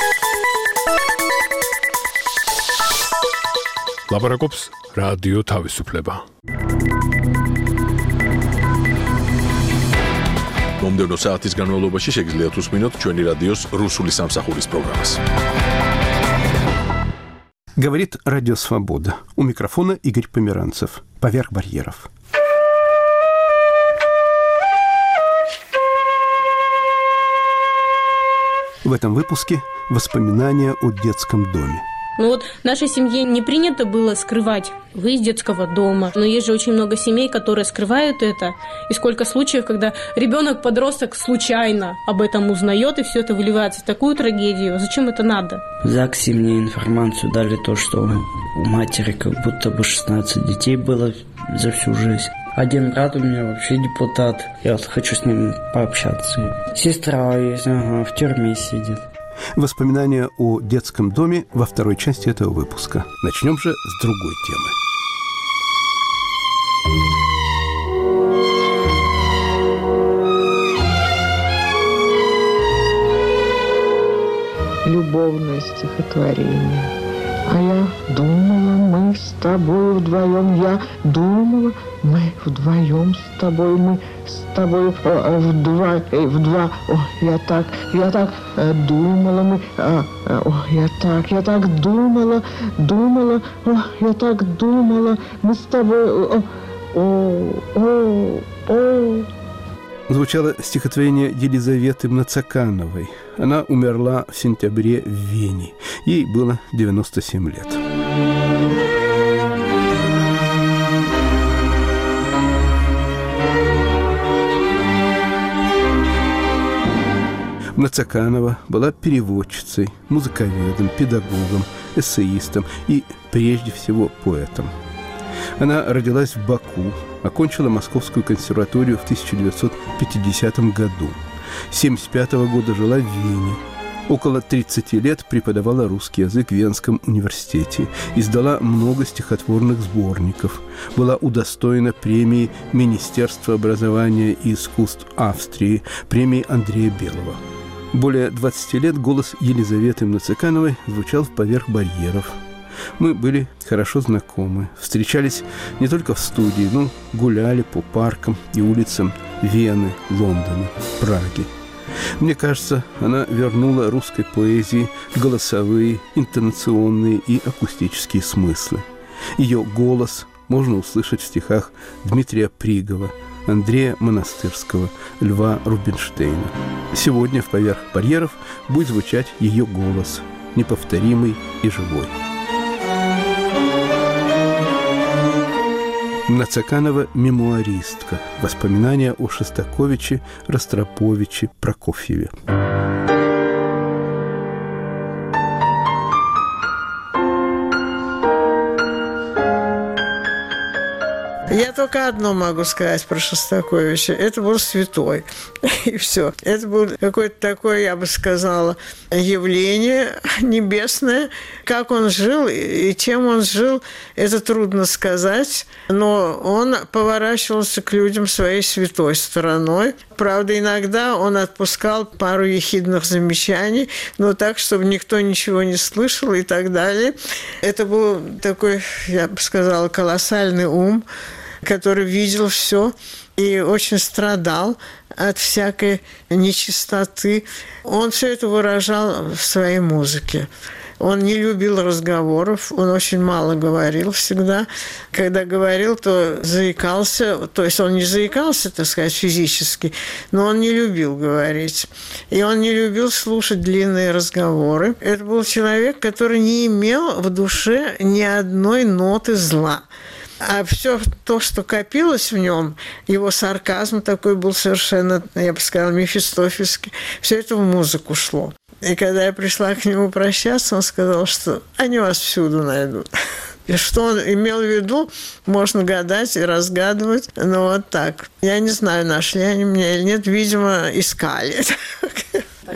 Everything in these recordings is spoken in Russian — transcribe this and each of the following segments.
ლაპარაკობს რადიო თავისუფლება. მომდევნო საათის განმავლობაში შეგიძლიათ უსმინოთ ჩვენი რადიოს რუსული სამსახურის პროგრამას. Говорит Радио Свобода. У микрофона Игорь Померанцев. Поверх барьеров. В этом выпуске воспоминания о детском доме. Ну вот в нашей семье не принято было скрывать выезд детского дома. Но есть же очень много семей, которые скрывают это. И сколько случаев, когда ребенок-подросток случайно об этом узнает, и все это выливается в такую трагедию. Зачем это надо? В ЗАГСе мне информацию дали то, что у матери как будто бы 16 детей было за всю жизнь. Один брат у меня вообще депутат. Я вот хочу с ним пообщаться. Сестра есть, в тюрьме сидит. Воспоминания о детском доме во второй части этого выпуска. Начнем же с другой темы. Любовное стихотворение. А я думала, мы с тобой вдвоем. Я думала, мы вдвоем с тобой. Мы с тобой вдва. О, я так думала, мы. Я так думала. О, я так думала, мы с тобой. Звучало стихотворение Елизаветы Мнацакановой. Она умерла в сентябре в Вене. Ей было 97 лет. Мнацаканова была переводчицей, музыковедом, педагогом, эссеистом и, прежде всего, поэтом. Она родилась в Баку, окончила Московскую консерваторию в 1950 году. С 1975 года жила в Вене. Около 30 лет преподавала русский язык в Венском университете. Издала много стихотворных сборников. Была удостоена премии Министерства образования и искусств Австрии, премии Андрея Белого. Более 20 лет голос Елизаветы Мнацакановой звучал в «Поверх барьеров». Мы были хорошо знакомы, встречались не только в студии, но гуляли по паркам и улицам Вены, Лондона, Праги. Мне кажется, она вернула русской поэзии голосовые, интонационные и акустические смыслы. Ее голос можно услышать в стихах Дмитрия Пригова, Андрея Монастырского, Льва Рубинштейна. Сегодня в «Поверх барьеров» будет звучать ее голос, неповторимый и живой. Мнацаканова – мемуаристка. Воспоминания о Шостаковиче, Ростроповиче, Прокофьеве. Я только одно могу сказать про Шостаковича. Это был святой. И все. Это было какое-то такое, я бы сказала, явление небесное. Как он жил и чем он жил, это трудно сказать. Но он поворачивался к людям своей святой стороной. Правда, иногда он отпускал пару ехидных замечаний, но так, чтобы никто ничего не слышал и так далее. Это был такой, я бы сказала, колоссальный ум, который видел все и очень страдал от всякой нечистоты. Он все это выражал в своей музыке. Он не любил разговоров, он очень мало говорил всегда. Когда говорил, то заикался, то есть он не заикался, так сказать, физически, но он не любил говорить. И он не любил слушать длинные разговоры. Это был человек, который не имел в душе ни одной ноты зла. А все то, что копилось в нем, его сарказм такой был совершенно, я бы сказала, мефистофельский, все это в музыку шло. И когда я пришла к нему прощаться, он сказал, что они вас всюду найдут. И что он имел в виду, можно гадать и разгадывать, но вот так. Я не знаю, нашли они меня или нет, видимо, искали.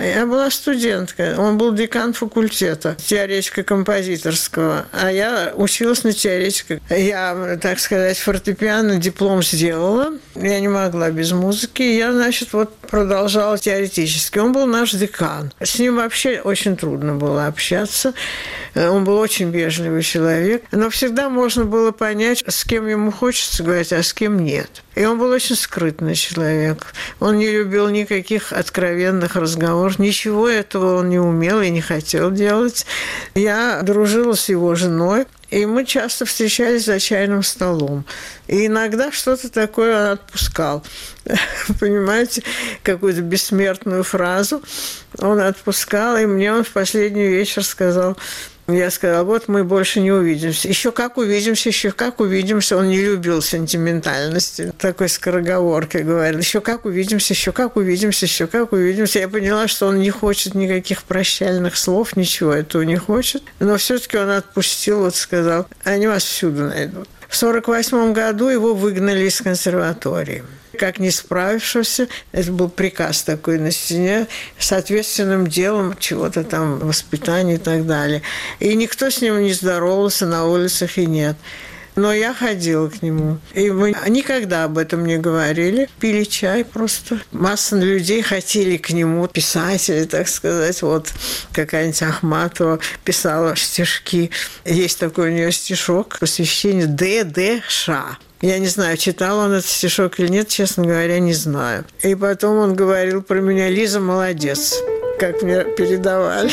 Я была студентка. Он был декан факультета теоретико-композиторского, а я училась на теоретико. Я, так сказать, фортепиано диплом сделала. Я не могла без музыки. Я, значит, вот продолжала теоретически. Он был наш декан. С ним вообще очень трудно было общаться. Он был очень вежливый человек. Но всегда можно было понять, с кем ему хочется говорить, а с кем нет. И он был очень скрытный человек. Он не любил никаких откровенных разговоров. Ничего этого он не умел и не хотел делать. Я дружила с его женой, и мы часто встречались за чайным столом. И иногда что-то такое он отпускал. Понимаете, какую-то бессмертную фразу он отпускал, и мне он в последний вечер сказал... Я сказала, вот мы больше не увидимся. Еще как увидимся, еще как увидимся. Он не любил сентиментальности. Такой скороговоркой говорил. Еще как увидимся, еще как увидимся, еще как увидимся. Я поняла, что он не хочет никаких прощальных слов, ничего этого не хочет. Но все-таки он отпустил, вот сказал, они вас всюду найдут. В 1948 году его выгнали из консерватории. Как не справившегося, это был приказ такой на стене, с ответственным делом чего-то там, воспитания и так далее. И никто с ним не здоровался, на улицах и нет. Но я ходила к нему. И мы никогда об этом не говорили. Пили чай просто. Масса людей хотели к нему, писатели, так сказать. Вот какая-нибудь Ахматова писала стишки. Есть такой у нее стишок посвящение Д.Д. Ша. Я не знаю, читал он этот стишок или нет, честно говоря, не знаю. И потом он говорил про меня: Лиза молодец, как мне передавали.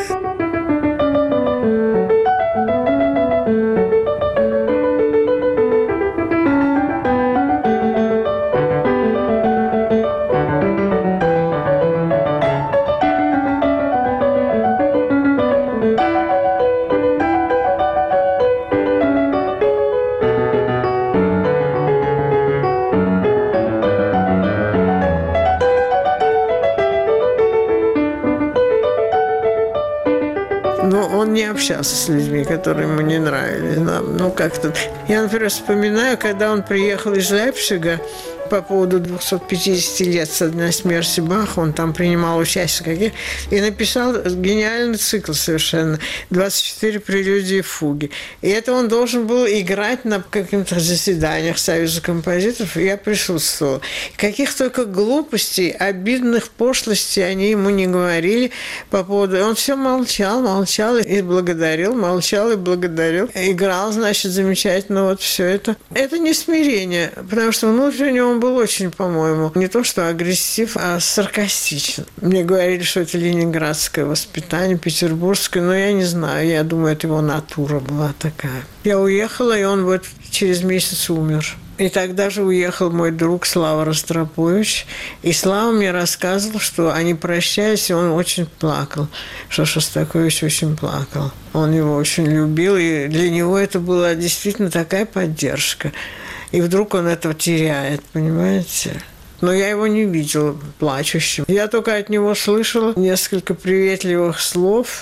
Не общался с людьми, которые ему не нравились. Ну, как-то... Я, например, вспоминаю, когда он приехал из Лейпцига по поводу 250 лет со дня смерти Баха, он там принимал участие и написал гениальный цикл совершенно, 24 прелюдии и фуги. И это он должен был играть на каких-то заседаниях Союза композиторов, и я присутствовала. Каких только глупостей, обидных пошлостей они ему не говорили по поводу... Он все молчал и благодарил, молчал и благодарил. Играл, значит, замечательно, вот все это. Это не смирение, потому что внутренне он был очень, по-моему, не то что агрессив, а саркастичен. Мне говорили, что это ленинградское воспитание, петербургское, но я не знаю, я думаю, это его натура была такая. Я уехала, и он вот через месяц умер. И тогда же уехал мой друг Слава Ростропович. И Слава мне рассказывал, что они прощались, и он очень плакал, что Шостакович очень плакал. Он его очень любил, и для него это была действительно такая поддержка. И вдруг он этого теряет, понимаете? Но я его не видела плачущим. Я только от него слышала несколько приветливых слов.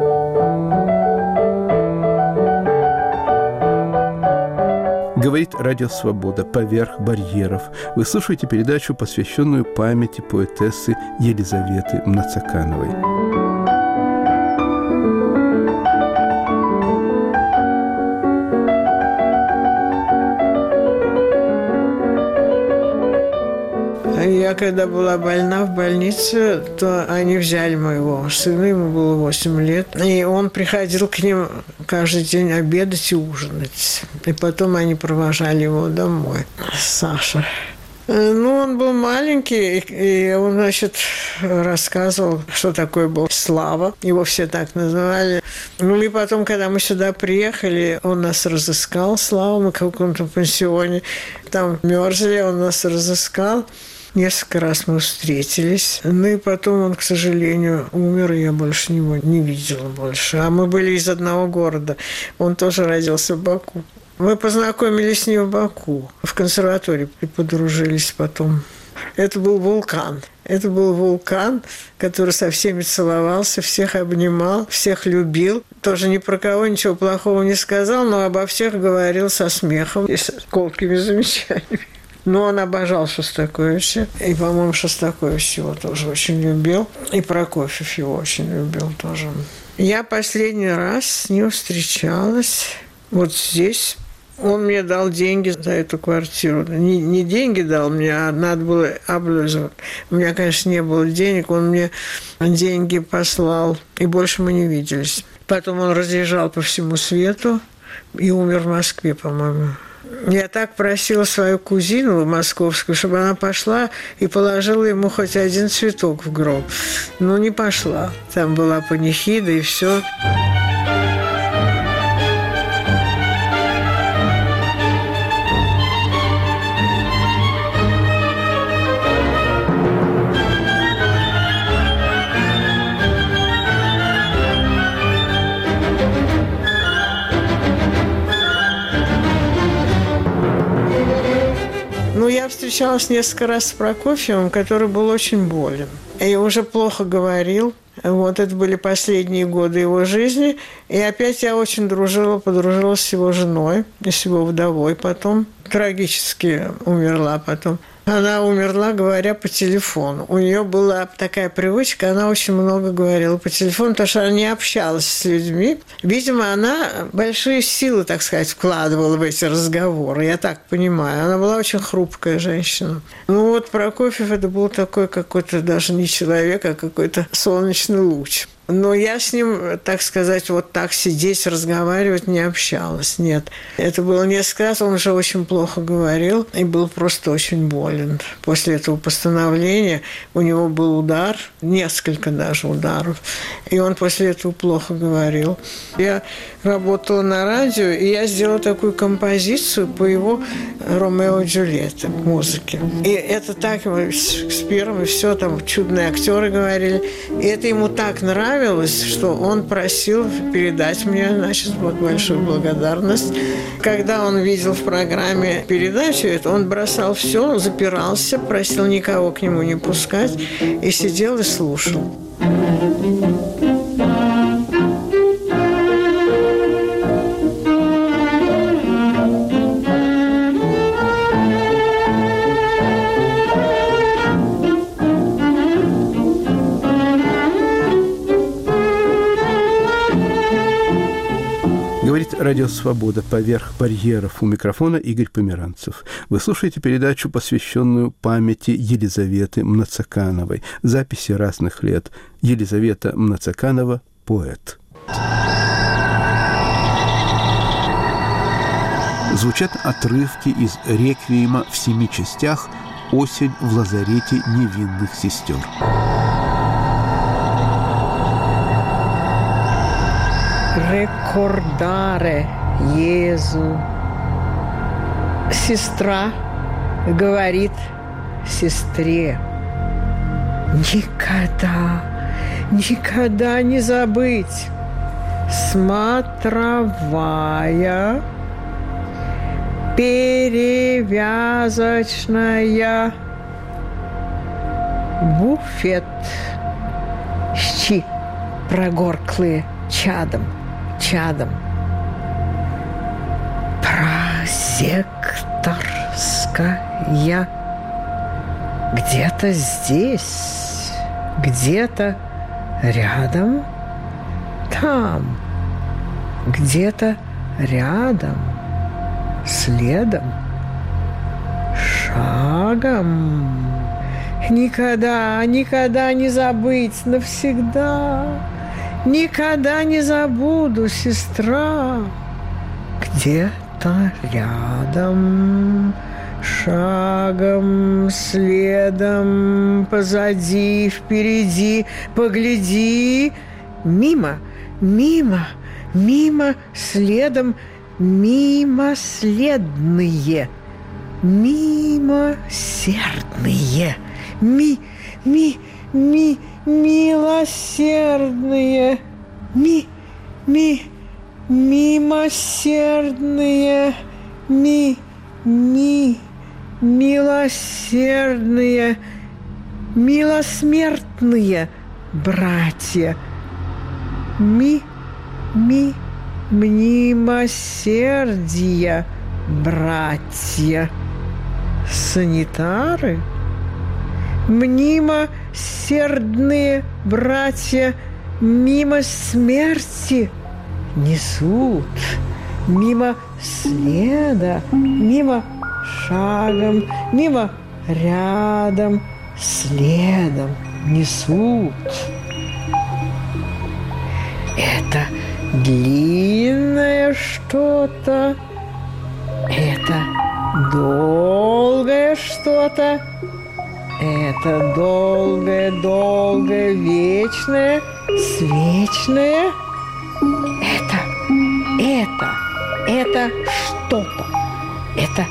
Говорит Радио Свобода «Поверх барьеров». Вы слушаете передачу, посвященную памяти поэтессы Елизаветы Мнацакановой. Я когда была больна в больнице, то они взяли моего сына, ему было 8 лет, и он приходил к ним каждый день обедать и ужинать. И потом они провожали его домой. Саша. Ну, он был маленький, и он, значит, рассказывал, что такое был Слава. Его все так называли. Ну, и потом, когда мы сюда приехали, он нас разыскал, Слава, мы в каком-то пансионе там мерзли, он нас разыскал. Несколько раз мы встретились. Ну и потом он, к сожалению, умер, и я больше его не видела больше. А мы были из одного города. Он тоже родился в Баку. Мы познакомились с ним в Баку, в консерватории, и подружились потом. Это был вулкан. Это был вулкан, который со всеми целовался, всех обнимал, всех любил. Тоже ни про кого ничего плохого не сказал, но обо всех говорил со смехом и с колкими замечаниями. Но он обожал Шостаковича. И, по-моему, Шостакович его тоже очень любил. И Прокофьев его очень любил тоже. Я последний раз с ним встречалась вот здесь. Он мне дал деньги за эту квартиру. Не деньги дал мне, а надо было облизывать. У меня, конечно, не было денег. Он мне деньги послал. И больше мы не виделись. Потом он разъезжал по всему свету и умер в Москве, по-моему. Я так просила свою кузину московскую, чтобы она пошла и положила ему хоть один цветок в гроб. Но не пошла. Там была панихида и все. Я встречалась несколько раз с Прокофьевым, который был очень болен. И уже плохо говорил. Вот это были последние годы его жизни. И опять я очень подружилась с его женой и с его вдовой потом. Трагически умерла потом. Она умерла, говоря по телефону. У нее была такая привычка, она очень много говорила по телефону, потому что она не общалась с людьми. Видимо, она большие силы, так сказать, вкладывала в эти разговоры, я так понимаю. Она была очень хрупкая женщина. Ну вот Прокофьев это был такой какой-то даже не человек, а какой-то солнечный луч. Но я с ним, так сказать, вот так сидеть, разговаривать не общалась. Нет. Это было несколько раз. Он уже очень плохо говорил и был просто очень болен. После этого постановления у него был удар, несколько даже ударов. И он после этого плохо говорил. Я работала на радио, и я сделала такую композицию по его «Ромео и Джульетте» музыке. И это так с первым, и все, там чудные актеры говорили. И это ему так нравилось, что он просил передать мне, значит, большую благодарность. Когда он видел в программе передачу, он бросал все, запирался, просил никого к нему не пускать и сидел и слушал. Говорит «Радио Свобода» поверх барьеров. У микрофона Игорь Померанцев. Вы слушаете передачу, посвященную памяти Елизаветы Мнацакановой. Записи разных лет. Елизавета Мнацаканова – поэт. Звучат отрывки из реквиема в 7 частях «Осень в лазарете невинных сестер». Рекордаре Иезу. Сестра говорит сестре: никогда не забыть, смотровая, перевязочная, буфет, щи прогорклые чадом, прозекторская, где-то здесь, где-то рядом, там, где-то рядом, следом, шагом. Никогда не забыть навсегда. Никогда не забуду, сестра. Где-то рядом, шагом, следом, позади, впереди, погляди. Мимо, следом, мимоследные, мимосердные, милосердные, мимосердные, милосердные, милосмертные братья, мнимосердия братья, санитары, мнимо сердные братья, мимо смерти несут, мимо следа, мимо шагом, мимо рядом, следом несут. Это длинное что-то, это долгое что-то, это долгое, вечное, свечное. Это что-то, это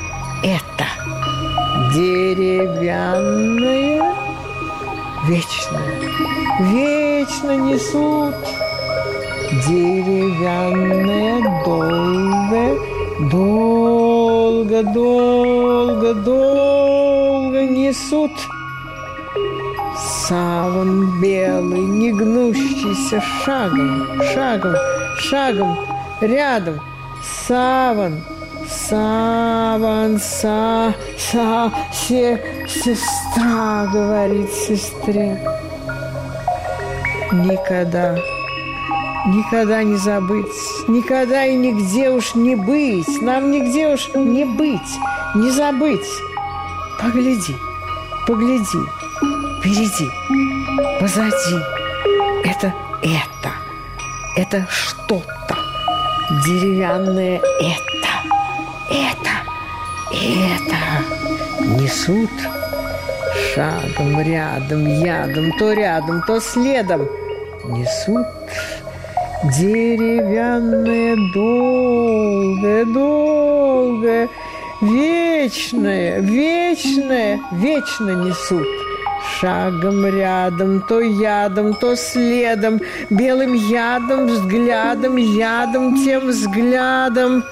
деревянное, вечное, вечно несут. Деревянное, долго несут. Саван белый, не гнущийся, шагом, рядом. Саван, сестра говорит сестре. Никогда не забыть, никогда и нигде уж не быть, нам нигде уж не быть, не забыть. Погляди, впереди, позади. Это что-то деревянное, это несут шагом, рядом, то следом несут. Деревянное, долгое, вечное, вечно несут. Шагом, рядом, то ядом, то следом, белым ядом, взглядом, тем взглядом.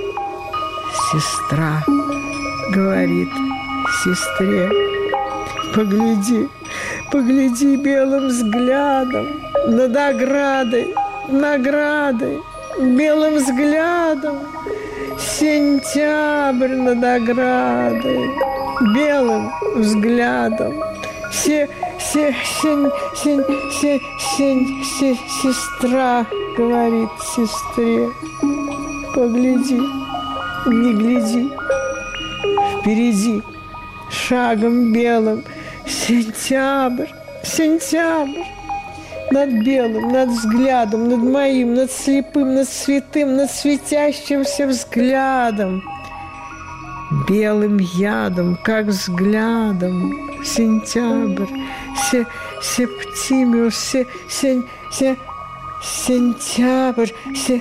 Сестра говорит сестре: погляди белым взглядом над наградой, белым взглядом. Сентябрь над оградой, белым взглядом. Сестра говорит сестре: погляди, не гляди, впереди, шагом белым. Сентябрь, над белым, над взглядом, над моим, над слепым, над святым, над светящимся взглядом. Белым ядом, как взглядом. Сентябрь, септимиус, сентябрь,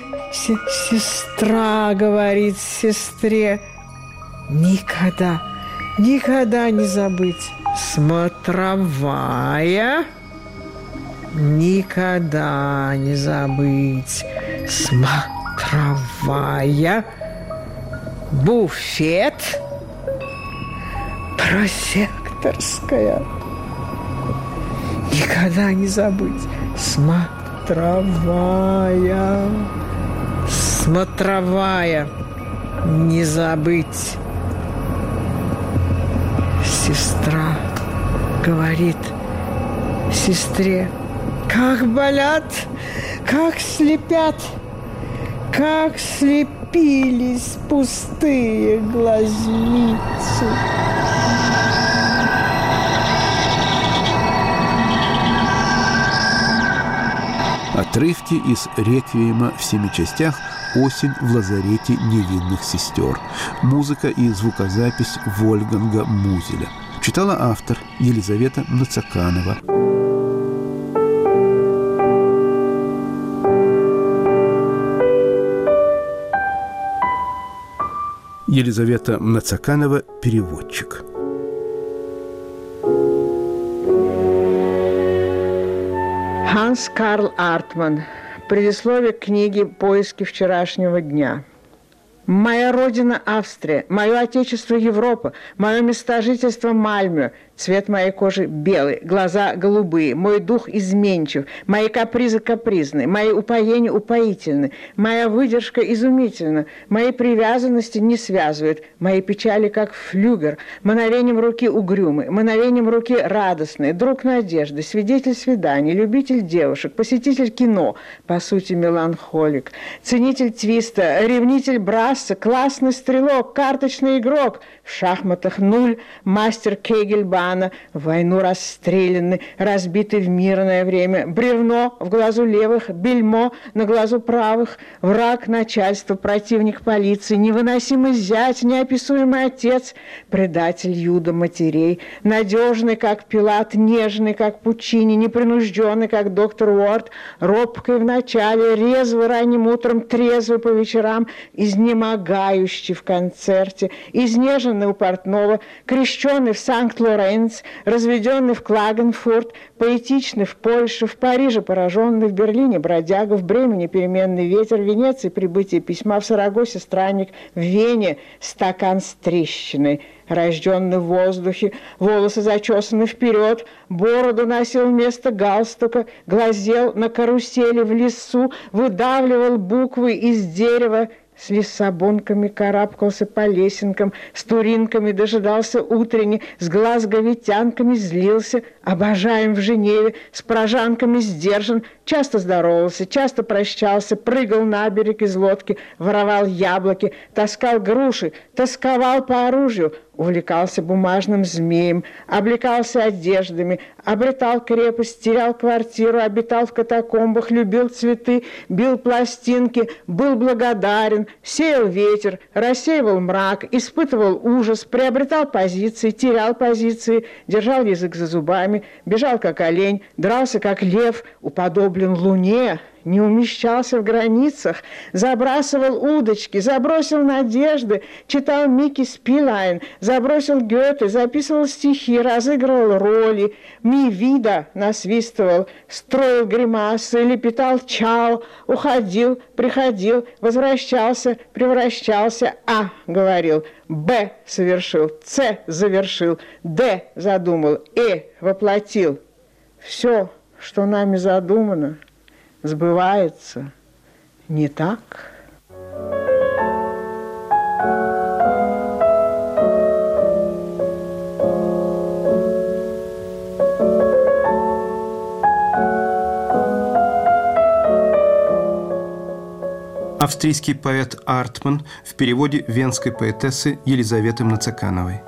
сестра говорит сестре: никогда не забыть. Смотровая, никогда не забыть. Смотровая, буфет, прозекторская, никогда не забыть. Смотровая, не забыть. Сестра говорит сестре: как болят, как слепят, как слепились пустые глазницы. Отрывки из реквиема в 7 частях «Осень в лазарете невинных сестер». Музыка и звукозапись Вольфганга Музеля. Читала автор Елизавета Мнацаканова. Елизавета Мнацаканова, переводчик. Ханс Карл Артман. Предисловие к книге «Поиски вчерашнего дня». Моя родина Австрия, мое отечество Европа, мое место жительства Мальмё, цвет моей кожи белый, глаза голубые, мой дух изменчив, мои капризы капризны, мои упоения упоительны, моя выдержка изумительна, мои привязанности не связывают, мои печали как флюгер, мановением руки угрюмы, мановением руки радостные, друг надежды, свидетель свиданий, любитель девушек, посетитель кино, по сути меланхолик, ценитель твиста, ревнитель брасса, классный стрелок, карточный игрок, в шахматах нуль, мастер Кегельбана, в войну расстрелянный, разбитый в мирное время, бревно в глазу левых, бельмо на глазу правых, враг начальства, противник полиции, невыносимый зять, неописуемый отец, предатель Юда матерей, надежный, как Пилат, нежный, как Пучини, непринужденный, как доктор Уорд, робкий в начале, резвый ранним утром, трезвый по вечерам, изнемогающий в концерте, изнеженный у портного, крещенный в Санкт-Лоренц, разведенный в Клагенфурт, поэтичный в Польше, в Париже пораженный, в Берлине бродяга, в Бремени переменный ветер, в Венеции прибытие письма, в Сарагосе странник, в Вене стакан с трещиной, рожденный в воздухе, волосы зачесаны вперед, бороду носил вместо галстука, глазел на карусели в лесу, выдавливал буквы из дерева, с лиссабонками карабкался по лесенкам, с туринками дожидался утренней, с глазговитянками злился, обожаем в Женеве, с прожанками сдержан, часто здоровался, часто прощался, прыгал на берег из лодки, воровал яблоки, таскал груши, тосковал по оружию, увлекался бумажным змеем, облекался одеждами, обретал крепость, терял квартиру, обитал в катакомбах, любил цветы, бил пластинки, был благодарен, сеял ветер, рассеивал мрак, испытывал ужас, приобретал позиции, терял позиции, держал язык за зубами, бежал как олень, дрался как лев, уподоблен луне, не умещался в границах, забрасывал удочки, забросил надежды, читал Микки Спилайн, забросил Гёте, записывал стихи, разыгрывал роли, ми вида насвистывал, строил гримасы, лепетал чао, уходил, приходил, возвращался, превращался, А говорил, Б совершил, С завершил, Д задумал, воплотил. Все, что нами задумано, сбывается, не так? Австрийский поэт Артман в переводе венской поэтессы Елизаветы Мнацекановой.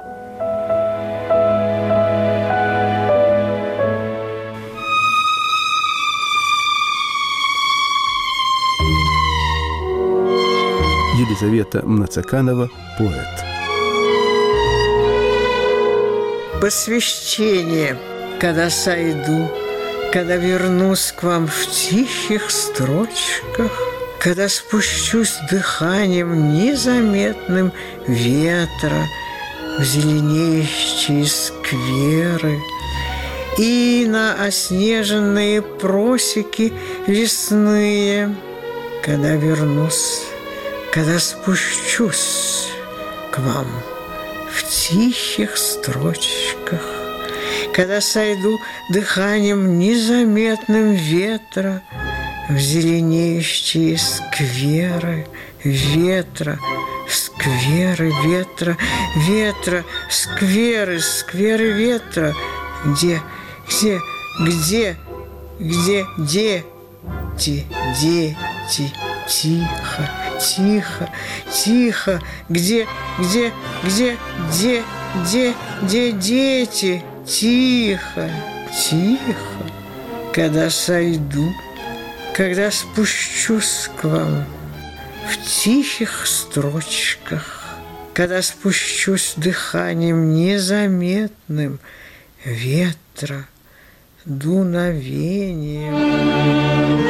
Елизавета Мнацеканова, поэт. Посвящение, когда сойду, когда вернусь к вам в тихих строчках, когда спущусь дыханием незаметным ветра в зеленеющие скверы и на оснеженные просеки лесные, когда вернусь, когда спущусь к вам в тихих строчках, когда сойду дыханием незаметным ветра в зеленеющие скверы ветра, скверы ветра, ветра, скверы, скверы ветра, где дети, тихо, тихо, тихо, где дети, тихо, тихо, когда сойду, когда спущусь к вам в тихих строчках, когда спущусь дыханием незаметным ветра, дуновением.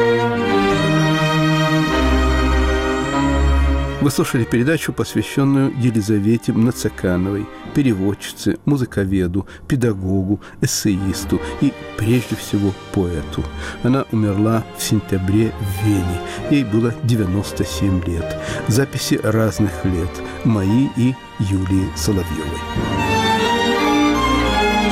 Вы слушали передачу, посвященную Елизавете Мнацекановой, переводчице, музыковеду, педагогу, эссеисту и, прежде всего, поэту. Она умерла в сентябре в Вене. Ей было 97 лет. Записи разных лет. Мои и Юлии Соловьевой.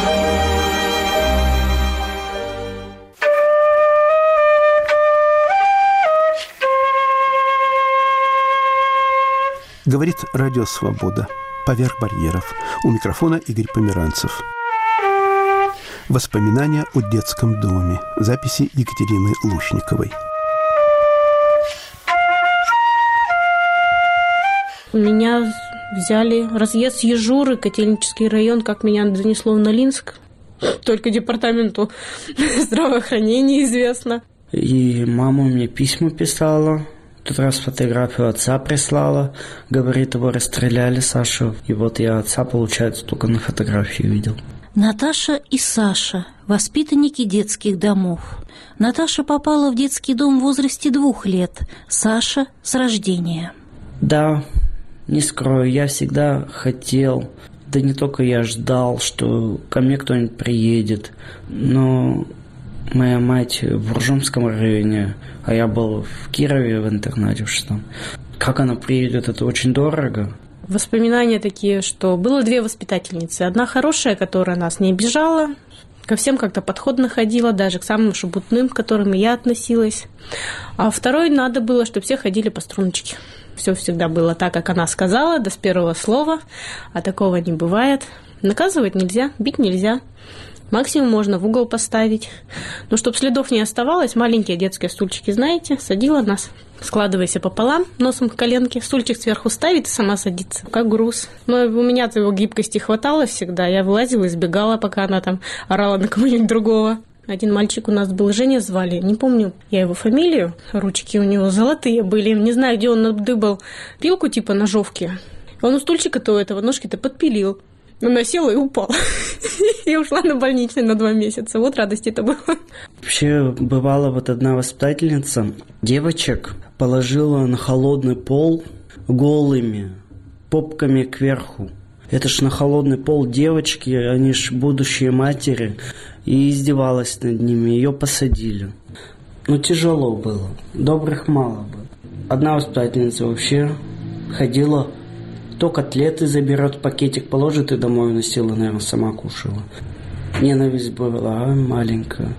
Говорит Радио Свобода. Поверх барьеров. У микрофона Игорь Померанцев. Воспоминания о детском доме. Записи Екатерины Лучниковой. Меня взяли разъезд с Ежуры, Котельнический район, как меня занесло в Нолинск. Только департаменту здравоохранения известно. И мама мне письма писала. В тот раз фотографию отца прислала. Говорит, его расстреляли, Сашу. И вот я отца, получается, только на фотографии видел. Наташа и Саша – воспитанники детских домов. Наташа попала в детский дом в возрасте 2 лет, Саша – с рождения. Да, не скрою, я всегда хотел, да не только я ждал, что ко мне кто-нибудь приедет. Но моя мать в Уржумском районе, а я был в Кирове в интернате в 6-м. Как она приедет, это очень дорого. Воспоминания такие, что было 2 воспитательницы. Одна хорошая, которая нас не обижала, ко всем как-то подходно ходила, даже к самым шебутным, к которым и я относилась. А второй надо было, чтобы все ходили по струночке. Все всегда было так, как она сказала, до с первого слова, а такого не бывает. Наказывать нельзя, бить нельзя. Максимум можно в угол поставить. Но чтобы следов не оставалось, маленькие детские стульчики, знаете, садила нас. Складывайся пополам, носом к коленке, стульчик сверху ставит и сама садится, как груз. Но у меня-то его гибкости хватало всегда. Я вылазила и сбегала, пока она там орала на кого-нибудь другого. Один мальчик у нас был, Женя звали, не помню я его фамилию, ручки у него золотые были, не знаю, где он надыбал пилку типа ножовки. Он у стульчика-то у этого ножки-то подпилил. Она села и упала. И ушла на больничный на 2 месяца. Вот радости-то было. Вообще, бывала вот одна воспитательница, девочек положила на холодный пол голыми, попками кверху. Это ж на холодный пол девочки, они ж будущие матери. И издевалась над ними, ее посадили. Ну, тяжело было, добрых мало было. Одна воспитательница вообще ходила, то котлеты заберет, пакетик положит и домой уносила, наверное, сама кушала. Ненависть была маленькая.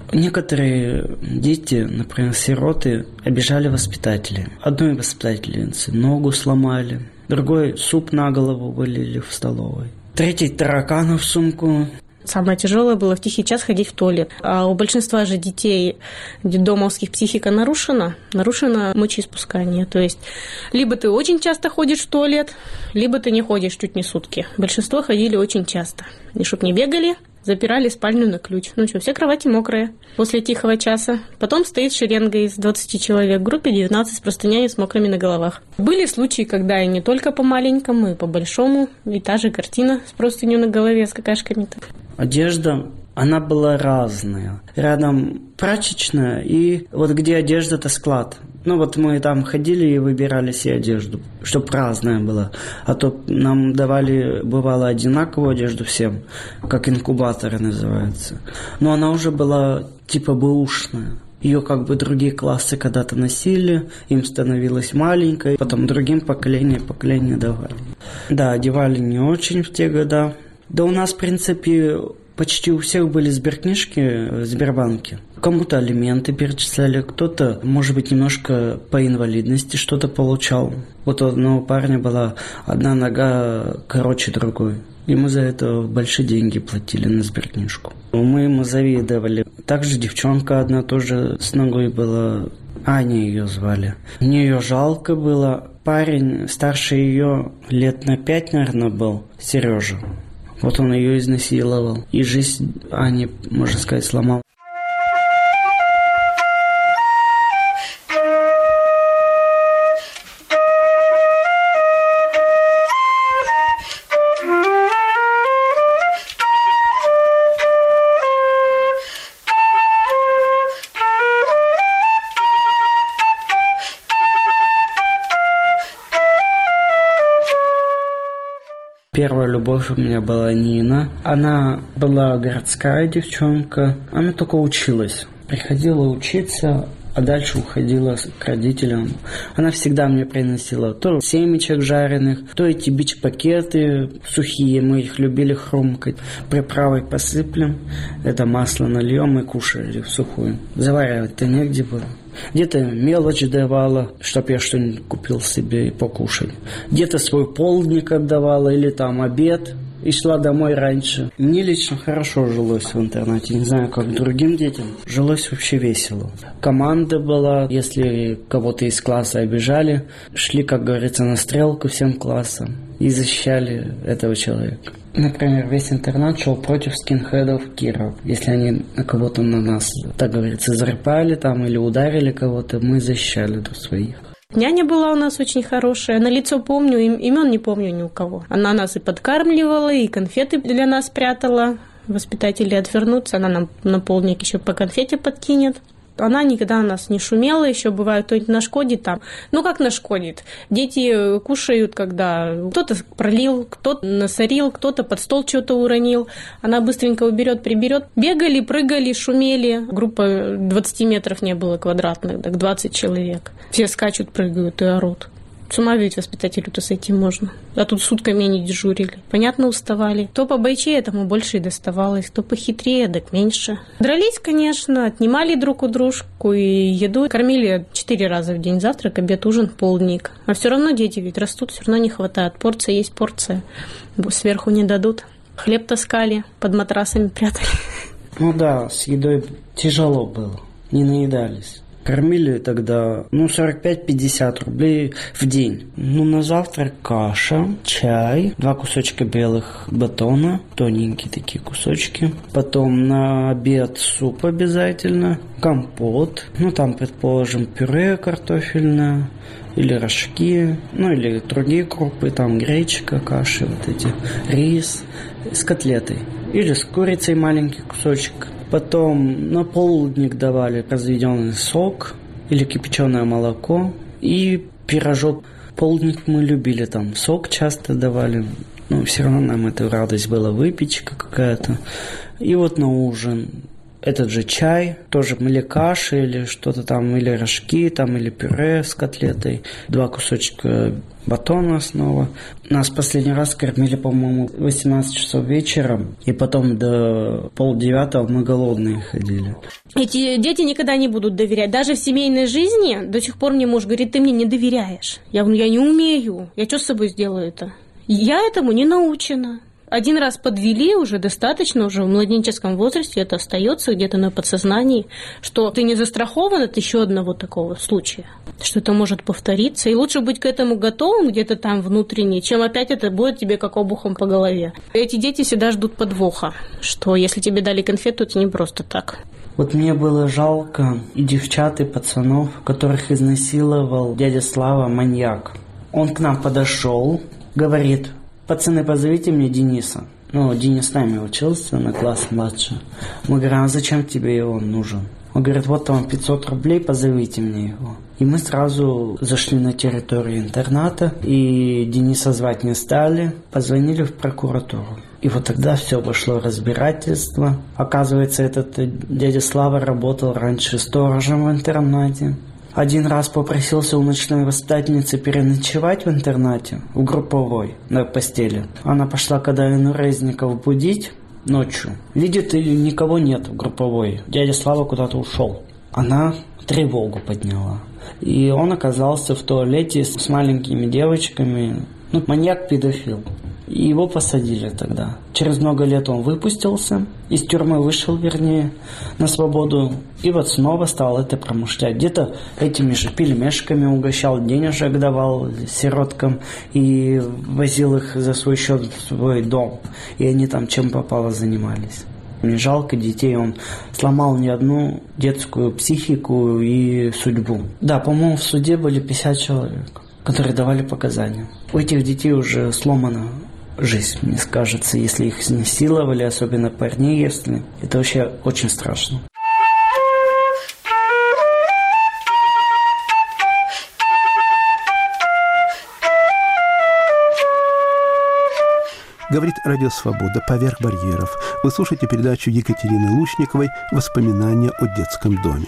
Некоторые дети, например, сироты, обижали воспитателей. Одной воспитательнице ногу сломали, другой суп на голову вылили в столовой, третий таракана в сумку. Самое тяжелое было в тихий час ходить в туалет. А у большинства же детей детдомовских психика нарушена мочеиспускание. То есть либо ты очень часто ходишь в туалет, либо ты не ходишь чуть не сутки. Большинство ходили очень часто. И чтоб не бегали, запирали спальню на ключ. Ну что, все кровати мокрые после тихого часа. Потом стоит шеренга из 20 человек, в группе 19 с простынями с мокрыми на головах. Были случаи, когда и не только по маленькому, и по большому, и та же картина с простынью на голове, с какашками-то. Одежда, она была разная. Рядом прачечная, и вот где одежда-то склад. Ну вот мы там ходили и выбирали себе одежду, чтобы разная была. А то нам давали, бывало, одинаковую одежду всем, как инкубаторы называется. Но она уже была типа бэушная. Ее как бы другие классы когда-то носили, им становилось маленькой, потом другим поколение давали. Да, одевали не очень в те года. Да у нас, в принципе, почти у всех были сберкнижки в Сбербанке. Кому-то алименты перечисляли, кто-то, может быть, немножко по инвалидности что-то получал. Вот у одного парня была одна нога короче другой. Ему за это большие деньги платили на сберкнижку. Мы ему завидовали. Также девчонка одна тоже с ногой была, Аня ее звали. Мне ее жалко было. Парень старше ее лет на 5, наверное, был, Сережа. Вот он ее изнасиловал. И жизнь Ани, можно сказать, сломал. Первая любовь у меня была Нина. Она была городская девчонка. Она только училась. Приходила учиться, а дальше уходила к родителям. Она всегда мне приносила то семечек жареных, то эти бич-пакеты сухие. Мы их любили хрумкать. Приправой посыплем, это масло нальем и кушали в сухую. Заваривать-то негде было. Где-то мелочь давала, чтобы я что-нибудь купил себе и покушать. Где-то свой полдник отдавала или там обед. И шла домой раньше. Мне лично хорошо жилось в интернате. Не знаю, как другим детям. Жилось вообще весело. Команда была. Если кого-то из класса обижали, шли, как говорится, на стрелку всем классом и защищали этого человека. Например, весь интернат шел против скинхедов Киров. Если они на кого-то на нас, так говорится, зарпали там или ударили кого-то, мы защищали своих. Няня была у нас очень хорошая. На лицо помню, имен не помню ни у кого. Она нас и подкармливала, и конфеты для нас прятала. Воспитатели отвернутся, она нам на полдник еще по конфете подкинет. Она никогда у нас не шумела, еще бывает кто-нибудь нашкодит там. Ну, как нашкодит? Дети кушают, когда кто-то пролил, кто-то насорил, кто-то под стол что-то уронил. Она быстренько уберет, приберет. Бегали, прыгали, шумели. Группа 20 метров не было квадратных, так 20 человек. Все скачут, прыгают и орут. С ума ведь воспитателю-то с этим можно. А тут сутками они дежурили. Понятно, уставали. Кто побойчее, этому больше и доставалось. Кто похитрее, так меньше. Дрались, конечно, отнимали друг у дружку и еду. Кормили 4 раза в день. Завтрак, обед, ужин, полдник. А все равно дети ведь растут, все равно не хватает. Порция есть порция. Сверху не дадут. Хлеб таскали, под матрасами прятали. Ну да, с едой тяжело было. Не наедались. Кормили тогда, 45-50 рублей в день. На завтрак каша, чай, 2 кусочка белых батона, тоненькие такие кусочки. Потом на обед суп обязательно, компот, там, предположим, пюре картофельное, или рожки, или другие крупы, там гречка, каши, вот эти, рис с котлетой. Или с курицей маленький кусочек. Потом на полдник давали разведенный сок или кипяченое молоко и пирожок. Полдник мы любили, там сок часто давали. Но все равно нам это радость была, выпечка какая-то. И вот на ужин этот же чай, тоже или каши, или что-то там, или рожки, там, или пюре с котлетой, 2 кусочка батона снова. Нас последний раз кормили, по-моему, в 18 часов вечера, и потом до 8:30 мы голодные ходили. Эти дети никогда не будут доверять. Даже в семейной жизни до сих пор мне муж говорит: ты мне не доверяешь. Я говорю: я не умею. Я что с собой сделаю это? Я этому не научена. Один раз подвели, уже достаточно, уже в младенческом возрасте это остается где-то на подсознании, что ты не застрахован от еще одного такого случая, что это может повториться. И лучше быть к этому готовым где-то там внутренне, чем опять это будет тебе как обухом по голове. Эти дети всегда ждут подвоха, что если тебе дали конфету, это не просто так. Вот мне было жалко и девчат, и пацанов, которых изнасиловал дядя Слава, маньяк. Он к нам подошел, говорит: пацаны, позовите мне Дениса. Денис с нами учился, на класс младше. Мы говорим: а зачем тебе его нужен? Он говорит: вот вам 500 рублей, позовите мне его. И мы сразу зашли на территорию интерната, и Дениса звать не стали, позвонили в прокуратуру. И вот тогда все пошло разбирательство. Оказывается, этот дядя Слава работал раньше сторожем в интернате. Один раз попросился у ночной воспитательницы переночевать в интернате, в групповой, на постели. Она пошла к Адаину Резников будить ночью. Видит, и никого нет в групповой. Дядя Слава куда-то ушел. Она тревогу подняла. И он оказался в туалете с маленькими девочками. Маньяк-педофил. И его посадили тогда. Через много лет он выпустился, из тюрьмы вышел, на свободу. И вот снова стал это промышлять. Где-то этими же пельмешками угощал, денежек давал сироткам и возил их за свой счет в свой дом. И они там чем попало занимались. Мне жалко детей, он сломал не одну детскую психику и судьбу. Да, по-моему, в суде были 50 человек, которые давали показания. У этих детей уже сломана жизнь, мне кажется, если их изнасиловали, особенно парней, если. Это вообще очень страшно. Говорит Радио Свобода «Поверх барьеров». Вы слушаете передачу Екатерины Лучниковой «Воспоминания о детском доме».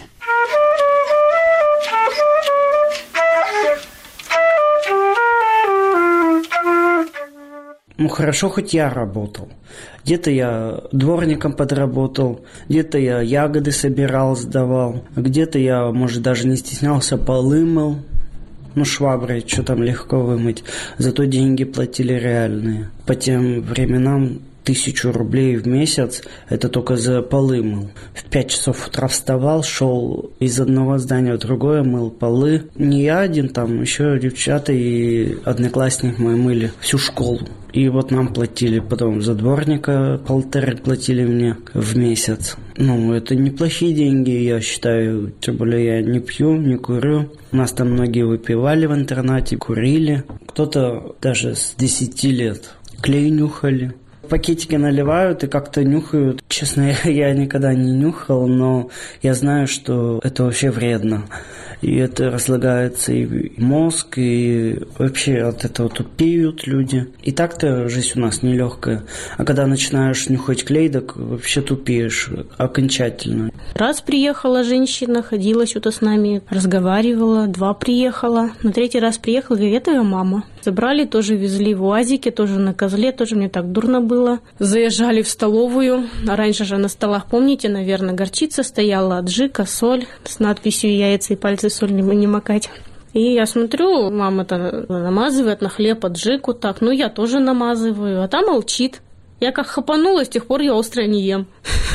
Хорошо, хоть я работал. Где-то я дворником подработал, где-то я ягоды собирал, сдавал, где-то я, может, даже не стеснялся, полы мыл. Шваброй, что там легко вымыть. Зато деньги платили реальные. По тем временам 1000 рублей в месяц, это только за полы мыл. В 5 часов утра вставал, шел из одного здания в другое, мыл полы. Не я один, там еще девчата и одноклассник мой мыли всю школу. И вот нам платили потом за дворника 1,5 платили мне в месяц. Это неплохие деньги, я считаю. Тем более я не пью, не курю. У нас там многие выпивали в интернате, курили. Кто-то даже с 10 лет клей нюхали. Пакетики наливают и как-то нюхают. Честно, я никогда не нюхал, но я знаю, что это вообще вредно. И это разлагается и мозг, и вообще от этого тупеют люди. И так-то жизнь у нас нелегкая. А когда начинаешь нюхать клей, так вообще тупеешь окончательно. Раз приехала женщина, ходила что-то с нами, разговаривала. 2 приехала. На 3-й раз приехала, говорит, это ее мама. Забрали, тоже везли в УАЗике, тоже на козле, тоже мне так дурно было. Заезжали в столовую. А раньше же на столах, помните, наверное, горчица стояла, аджика, соль с надписью «Яйца и пальцы соль не макать». И я смотрю, мама-то намазывает на хлеб аджику так, я тоже намазываю, а та молчит. Я как хапанула, с тех пор я острое не ем.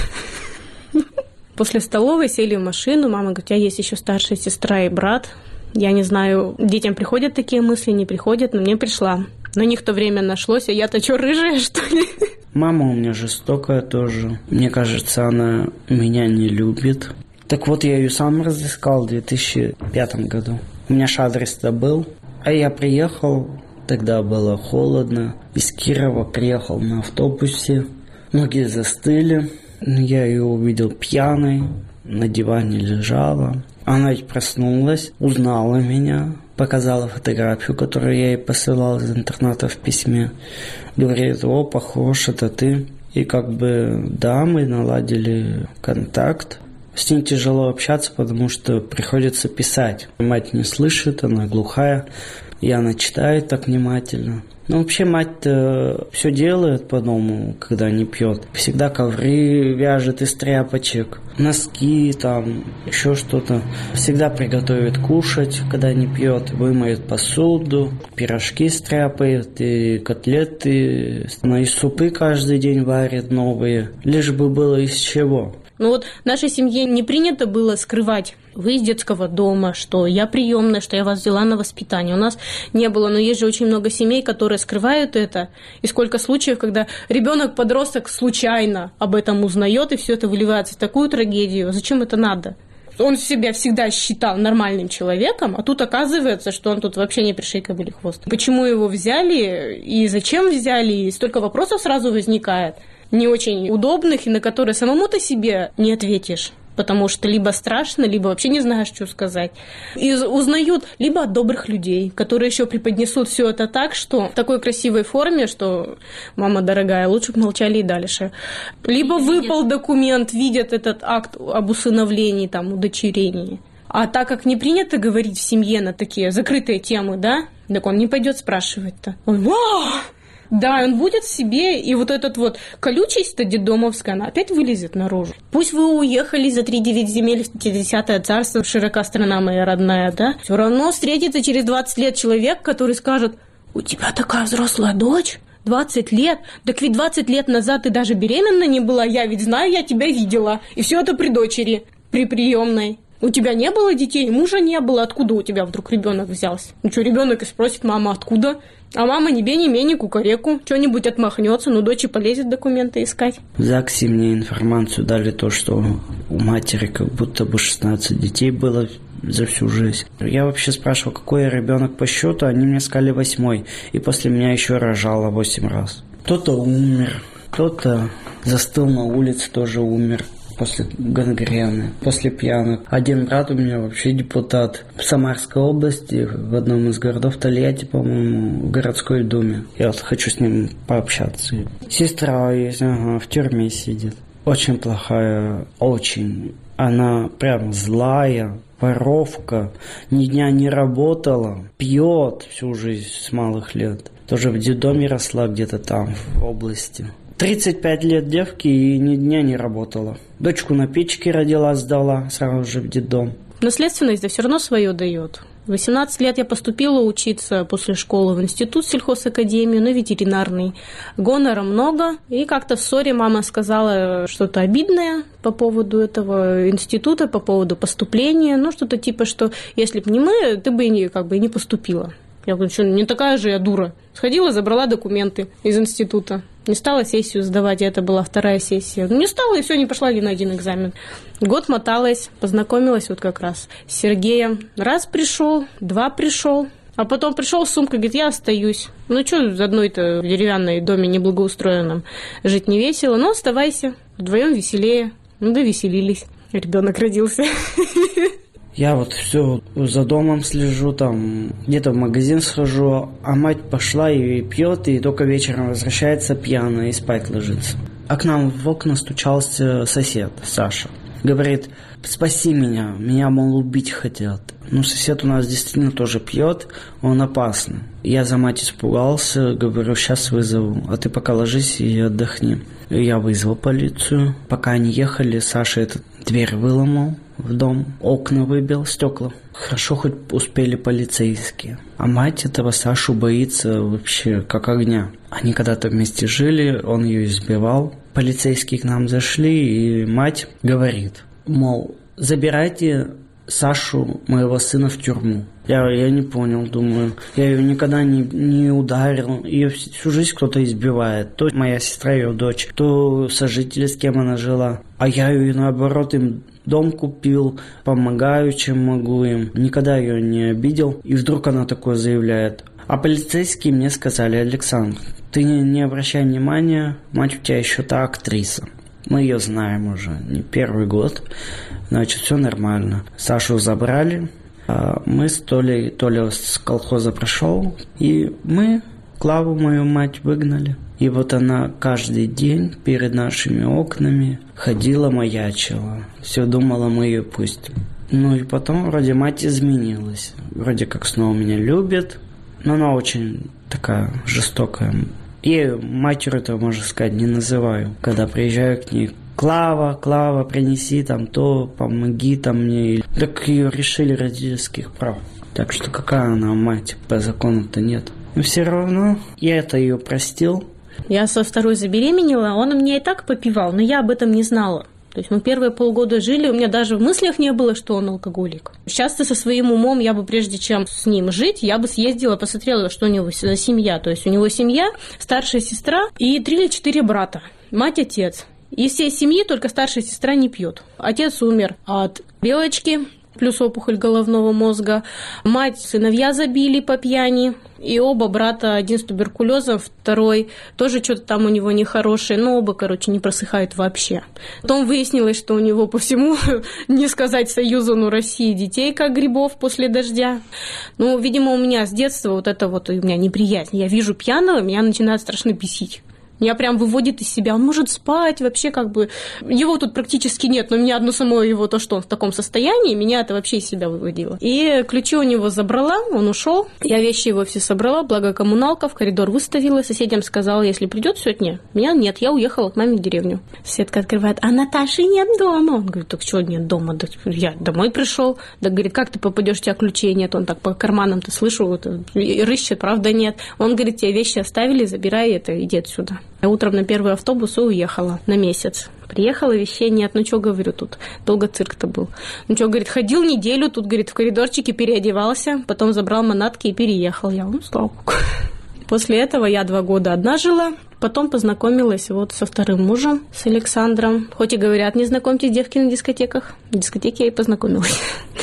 После столовой сели в машину, мама говорит, у тебя есть еще старшая сестра и брат. Я не знаю, детям приходят такие мысли, не приходят, но мне пришла. На них то время нашлось, а я-то что, рыжая, что ли? Мама у меня жестокая тоже. Мне кажется, она меня не любит. Так вот, я ее сам разыскал в 2005 году. У меня же адрес-то был. А я приехал, тогда было холодно. Из Кирова приехал на автобусе. Ноги застыли. Я ее увидел пьяной, на диване лежала. Она ведь проснулась, узнала меня, показала фотографию, которую я ей посылал из интернета в письме. Говорит, похож, это ты. И да, мы наладили контакт. С ней тяжело общаться, потому что приходится писать. Мать не слышит, она глухая, и она читает так внимательно. Вообще мать-то все делает по дому, когда не пьет. Всегда ковры вяжет из тряпочек, носки там, еще что-то. Всегда приготовит кушать, когда не пьет, вымоет посуду, пирожки стряпает и котлеты. Она и супы каждый день варит новые, лишь бы было из чего. В нашей семье не принято было скрывать. Вы из детского дома, что я приемная, что я вас взяла на воспитание. У нас не было, но есть же очень много семей, которые скрывают это. И сколько случаев, когда ребенок-подросток случайно об этом узнает, и все это выливается в такую трагедию. Зачем это надо? Он себя всегда считал нормальным человеком, а тут оказывается, что он тут вообще не пришей кобыле хвост. Почему его взяли и зачем взяли? И столько вопросов сразу возникает, не очень удобных, и на которые самому-то себе не ответишь. Потому что либо страшно, либо вообще не знаешь, что сказать. И узнают либо от добрых людей, которые еще преподнесут все это так, что в такой красивой форме, что мама дорогая, лучше бы молчали и дальше. Либо выпал документ, видят этот акт об усыновлении, удочерении. А так как не принято говорить в семье на такие закрытые темы, да, так он не пойдет спрашивать-то. Он да, он будет в себе, и этот колючесть-то детдомовская, она опять вылезет наружу. Пусть вы уехали за 3-9 земель в 50-е царство, широка страна моя родная, да? Все равно встретится через 20 лет человек, который скажет, у тебя такая взрослая дочь? 20 лет? Так ведь 20 лет назад ты даже беременна не была, я ведь знаю, я тебя видела. И все это при дочери, при приемной. У тебя не было детей, мужа не было, откуда у тебя вдруг ребенок взялся? Ребенок и спросит, мама, откуда? А мама ни бе, ни ме, ни кукареку, что-нибудь отмахнется, дочь и полезет документы искать. В ЗАГСе мне информацию дали то, что у матери как будто бы 16 детей было за всю жизнь. Я вообще спрашивал, какой я ребенок по счету, они мне сказали 8-й, и после меня еще рожала 8 раз. Кто-то умер, кто-то застыл на улице, тоже умер. После гангрены, после пьянок. Один брат у меня вообще депутат в Самарской области, в одном из городов, Тольятти, по-моему, в городской думе. Я хочу с ним пообщаться. Сестра есть, в тюрьме сидит. Очень плохая, очень. Она прям злая, воровка, ни дня не работала, пьет всю жизнь с малых лет. Тоже в детдоме росла где-то там, в области. 35 лет девки и ни дня не работала. Дочку на печке родила, сдала сразу же в детдом. Наследственность да все равно свое дает. В 18 лет я поступила учиться после школы в институт сельхозакадемию, на ветеринарный. Гонора много, и как-то в ссоре мама сказала что-то обидное по поводу этого института, по поводу поступления, ну что-то типа, что если бы не мы, ты бы и не поступила. Я говорю, что не такая же я дура. Сходила, забрала документы из института. Не стала сессию сдавать, это была вторая сессия. Не стала, и все, не пошла ни на один экзамен. Год моталась, познакомилась вот как раз с Сергеем. Раз пришел, два пришел, а потом пришел с сумкой, говорит, я остаюсь. Ну что, в одной-то деревянной доме неблагоустроенном жить не весело, но оставайся, вдвоем веселее. Ну да веселились, ребенок родился. Я вот все за домом слежу, там где-то в магазин схожу, а мать пошла и пьет, и только вечером возвращается пьяная и спать ложится. А к нам в окна стучался сосед, Саша. Говорит, спаси меня, мол, убить хотят. Ну, сосед у нас действительно тоже пьет, он опасный. Я за мать испугался, говорю, сейчас вызову, а ты пока ложись и отдохни. И я вызвал полицию. Пока они ехали, Саша эту дверь выломал в дом, окна выбил, стекла. Хорошо, хоть успели полицейские. А мать этого Сашу боится вообще как огня. Они когда-то вместе жили, он ее избивал. Полицейские к нам зашли, и мать говорит, мол, забирайте Сашу, моего сына, в тюрьму. Я не понял, думаю. Я ее никогда не ударил. Ее всю жизнь кто-то избивает. То моя сестра, ее дочь, то сожители, с кем она жила. А я ее, наоборот, им дом купил, помогаю, чем могу им. Никогда ее не обидел. И вдруг она такое заявляет. А полицейские мне сказали, Александр, ты не обращай внимания, мать у тебя еще та актриса. Мы ее знаем уже не первый год. Значит, все нормально. Сашу забрали. А мы с Толей, Толя с колхоза прошел, и мы Клаву, мою мать, выгнали. И вот она каждый день перед нашими окнами ходила, маячила. Все думала, мы ее пустим. Ну и потом вроде мать изменилась. Вроде как снова меня любит, но она очень такая жестокая. Я матерью этого, можно сказать, не называю. Когда приезжаю к ней, Клава, принеси там то, помоги там мне. Так ее решили родительских прав. Так что какая она мать, по закону-то нет. Но все равно я это ее простил. Я со второй забеременела, он у меня и так попивал, но я об этом не знала. То есть мы первые полгода жили, у меня даже в мыслях не было, что он алкоголик. Сейчас-то со своим умом я бы, прежде чем с ним жить, я бы съездила, посмотрела, что у него за семья. То есть у него семья, старшая сестра и 3 или 4 брата, мать, отец. Из всей семьи только старшая сестра не пьет. Отец умер от белочки, плюс опухоль головного мозга. Мать, сыновья забили по пьяни. И оба брата, один с туберкулезом, второй тоже что-то там у него нехорошее. Но оба, не просыхают вообще. Потом выяснилось, что у него по всему, не сказать союзу, но России, детей как грибов после дождя. Ну, видимо, у меня с детства вот это вот у меня неприязнь. Я вижу пьяного, меня начинает страшно бесить. Меня прям выводит из себя. Он может спать, вообще Его тут практически нет, но меня одно само его, то, что он в таком состоянии, меня это вообще из себя выводило. И ключи у него забрала, он ушел. Я вещи его все собрала, благо коммуналка, в коридор выставила. Соседям сказала, если придет сегодня, меня нет, я уехала к маме в деревню. Соседка открывает, а Наташи нет дома. Он говорит, так что нет дома? Да я домой пришел. Да говорит, как ты попадешь, у тебя ключей нет. Он так по карманам-то слышу, рыщет, правда нет. Он говорит, тебе вещи оставили, забирай это, иди отсюда. Я утром на первый автобус и уехала на месяц. Приехала, вещей нет. Ну, что, говорю, тут долго цирк-то был. Ну, что, говорит, ходил неделю, тут, говорит, в коридорчике переодевался, потом забрал манатки и переехал. Я, слава богу. После этого я 2 года одна жила, потом познакомилась вот со вторым мужем, с Александром. Хоть и говорят, не знакомьтесь девки на дискотеках. В дискотеке я и познакомилась.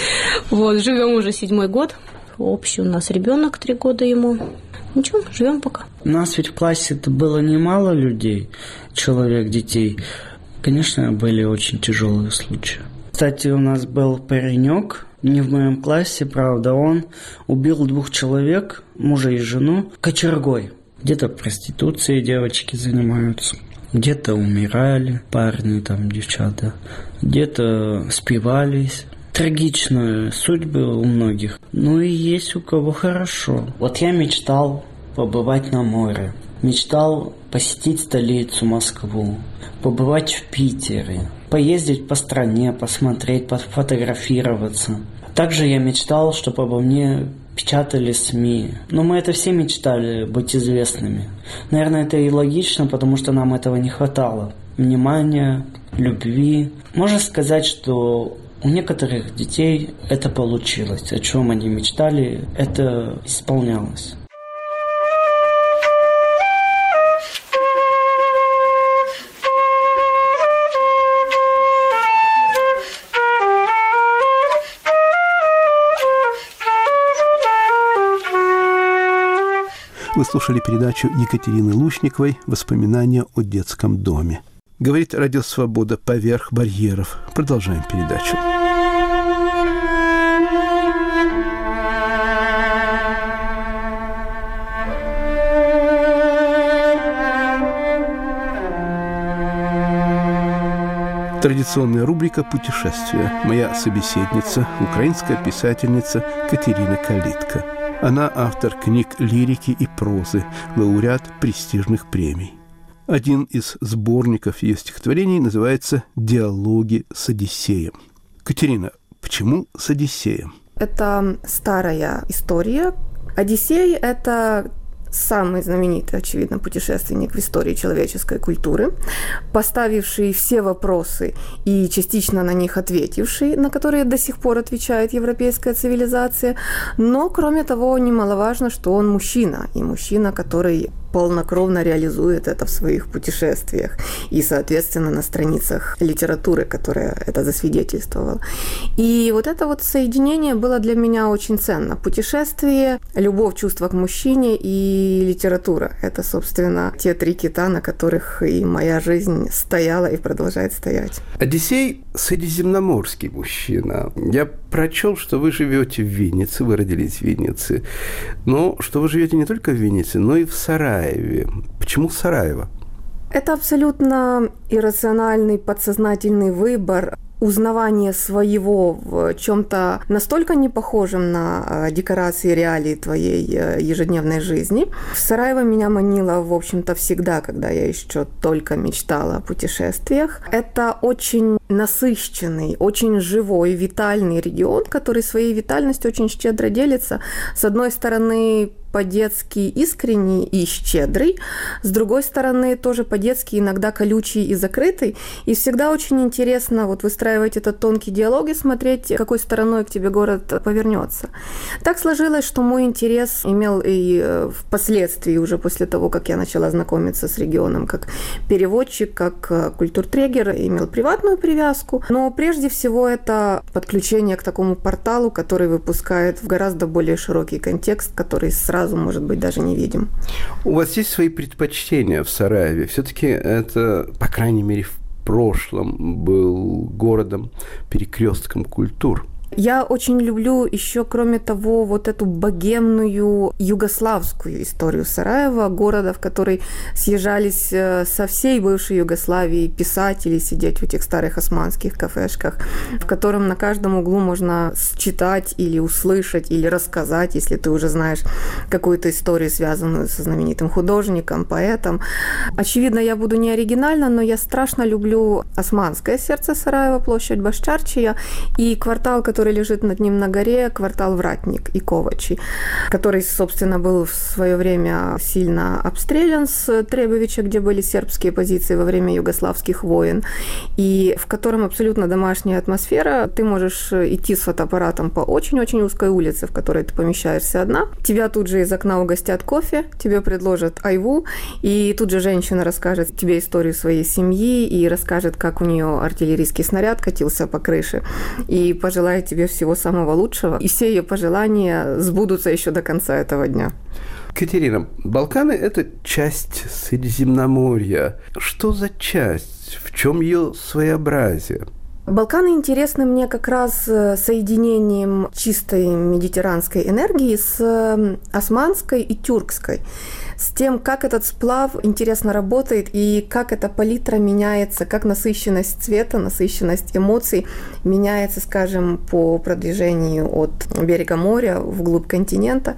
Вот, живем уже 7-й год. Общий у нас ребенок, 3 года ему. Ничего, живем пока. У нас ведь в классе-то было немало людей, человек, детей. Конечно, были очень тяжелые случаи. Кстати, у нас был паренек, не в моем классе, правда, он убил 2 человек, мужа и жену, кочергой. Где-то проституцией девочки занимаются. Где-то умирали парни, там, девчата, где-то спивались. Трагичные судьбы у многих. Ну и есть у кого хорошо. Вот я мечтал побывать на море. Мечтал посетить столицу Москву, побывать в Питере, поездить по стране, посмотреть, пофотографироваться. Также я мечтал, чтобы обо мне печатали СМИ. Но мы это все мечтали, быть известными. Наверное, это и логично, потому что нам этого не хватало. Внимания, любви. Можно сказать, что у некоторых детей это получилось. О чем они мечтали, это исполнялось. Вы слушали передачу Екатерины Лучниковой «Воспоминания о детском доме». Говорит Радио Свобода «Поверх барьеров». Продолжаем передачу. Традиционная рубрика «Путешествия». Моя собеседница – украинская писательница Катерина Калитка. Она автор книг лирики и прозы, лауреат престижных премий. Один из сборников ее стихотворений называется «Диалоги с Одиссеем». Катерина, почему с Одиссеем? Это старая история. Одиссей – это самый знаменитый, очевидно, путешественник в истории человеческой культуры, поставивший все вопросы и частично на них ответивший, на которые до сих пор отвечает европейская цивилизация. Но, кроме того, немаловажно, что он мужчина, и мужчина, который полнокровно реализует это в своих путешествиях и, соответственно, на страницах литературы, которая это засвидетельствовала. И вот это вот соединение было для меня очень ценно. Путешествие, любовь, чувство к мужчине и литература. Это, собственно, те три кита, на которых и моя жизнь стояла и продолжает стоять. Одиссей – средиземноморский мужчина. Я прочел, что вы живете в Виннице, вы родились в Виннице, но что вы живете не только в Виннице, но и в Сараеве. Почему Сараево? Это абсолютно иррациональный, подсознательный выбор. Узнавание своего в чем-то настолько не похожем на декорации реалии твоей ежедневной жизни. Сараево меня манило, в общем-то, всегда, когда я еще только мечтала о путешествиях. Это очень насыщенный, очень живой, витальный регион, который своей витальностью очень щедро делится. С одной стороны, по-детски искренний и щедрый, с другой стороны, тоже по-детски иногда колючий и закрытый. И всегда очень интересно вот выстраивать этот тонкий диалог и смотреть, какой стороной к тебе город повернется. Так сложилось, что мой интерес имел и впоследствии, уже после того, как я начала знакомиться с регионом как переводчик, как культуртрегер, имел приватную привязку. Но прежде всего это подключение к такому порталу, который выпускает в гораздо более широкий контекст, который сразу, может быть, даже не видим. У вас есть свои предпочтения в Сараеве? Все-таки это, по крайней мере, в прошлом был городом, перекрестком культур. Я очень люблю еще, кроме того, вот эту богемную югославскую историю Сараева, города, в который съезжались со всей бывшей Югославии писатели сидеть в этих старых османских кафешках, в котором на каждом углу можно считать или услышать, или рассказать, если ты уже знаешь какую-то историю, связанную со знаменитым художником, поэтом. Очевидно, я буду не оригинальна, но я страшно люблю османское сердце Сараева, площадь Башчарчия, и квартал, который лежит над ним на горе, квартал Вратник и Ковачи, который, собственно, был в свое время сильно обстрелян с Требовича, где были сербские позиции во время югославских войн, и в котором абсолютно домашняя атмосфера. Ты можешь идти с фотоаппаратом по очень-очень узкой улице, в которой ты помещаешься одна. Тебя тут же из окна угостят кофе, тебе предложат айву, и тут же женщина расскажет тебе историю своей семьи и расскажет, как у нее артиллерийский снаряд катился по крыше, и пожелает тебе всего самого лучшего, и все ее пожелания сбудутся еще до конца этого дня. Катерина, Балканы – это часть Средиземноморья. Что за часть? В чем ее своеобразие? Балканы интересны мне как раз соединением чистой медитеранской энергии с османской и тюркской, с тем, как этот сплав интересно работает и как эта палитра меняется, как насыщенность цвета, насыщенность эмоций меняется, скажем, по продвижению от берега моря вглубь континента.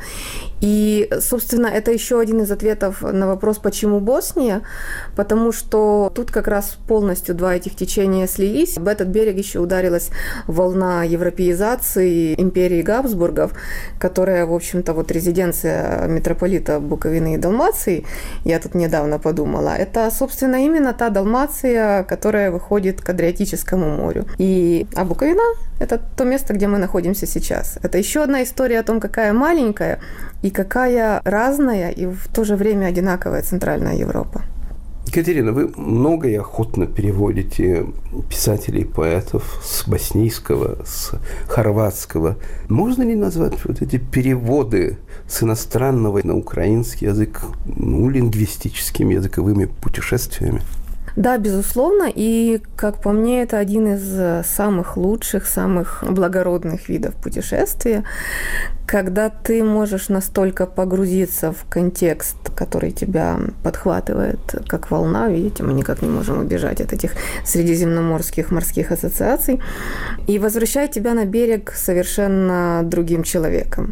И, собственно, это еще один из ответов на вопрос, почему Босния, потому что тут как раз полностью два этих течения слились. В этот берег еще ударилась волна европеизации империи Габсбургов, которая, в общем-то, вот резиденция митрополита Буковины и Далмации, я тут недавно подумала, это, собственно, именно та Далмация, которая выходит к Адриатическому морю. А Буковина – это то место, где мы находимся сейчас. Это еще одна история о том, какая маленькая и какая разная и в то же время одинаковая Центральная Европа. Екатерина, вы много и охотно переводите писателей и поэтов с боснийского, с хорватского. Можно ли назвать вот эти переводы с иностранного на украинский язык лингвистическими языковыми путешествиями? Да, безусловно, и, как по мне, это один из самых лучших, самых благородных видов путешествия, когда ты можешь настолько погрузиться в контекст, который тебя подхватывает, как волна, видите, мы никак не можем убежать от этих средиземноморских морских ассоциаций, и возвращает тебя на берег совершенно другим человеком.